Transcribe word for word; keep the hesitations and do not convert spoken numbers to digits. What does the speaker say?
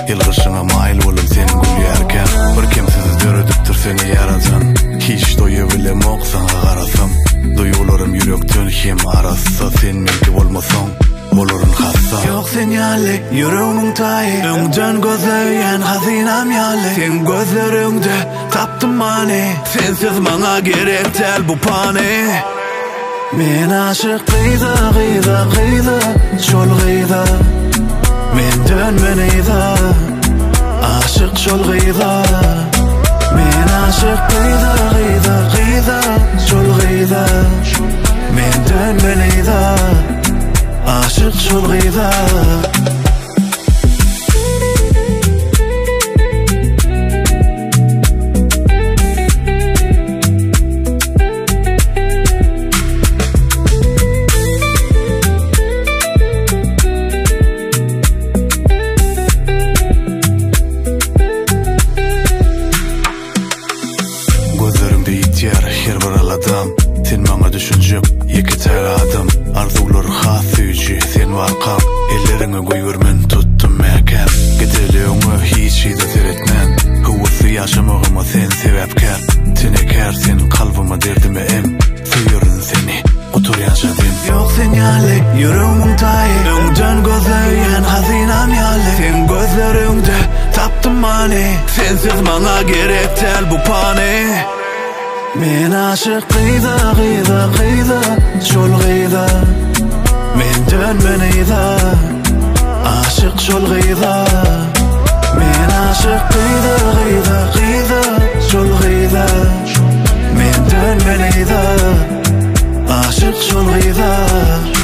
Yılgışına mail olup seni gülýärken bir kimsiz döredipdir seni yaradan. Hiç doyu bile moksan qarasam, duygularım yürekten hem arassa sen menki bolmasan bolurun hassa. Yok sen yali yüreğimin tayı, öňden gözleýän hazinam yali. Sen gözlerinde taptım mani, sensiz maňa gerek däl bu pani. Men aşık gıyda gıyda gıyda şol gıyda, men dönmeneyda aşık şol gıyda. Men aşık gıyda gıyda gıyda şol gıyda, men dönmeneyda aşık şol gıyda. Her bir aladam sen maňa düşünjek iki tel adam. Arzular has süýji sen warkam, ellerine goýurmen tuttum mäken. Gideleňe hiç ýa-da seretmän, howsy ýaşamagyma sen sebäpkär. Tinekär sen kalbyma derdime em, süýürün seni otur ýaşadym. Yok sen ýaly yüreğimin taýy, öňden gözleýän hazinam ýaly. Sen gözlerinde tapdym mani, sensiz maňa gerek däl bu pani. Men aşık gıyda gıyda gıyda şol gıyda, men dönmeneyda aşık şol gıyda. Men aşık gıyda gıyda gıyda şol gıyda, men dönmeneyda aşık şol gıyda.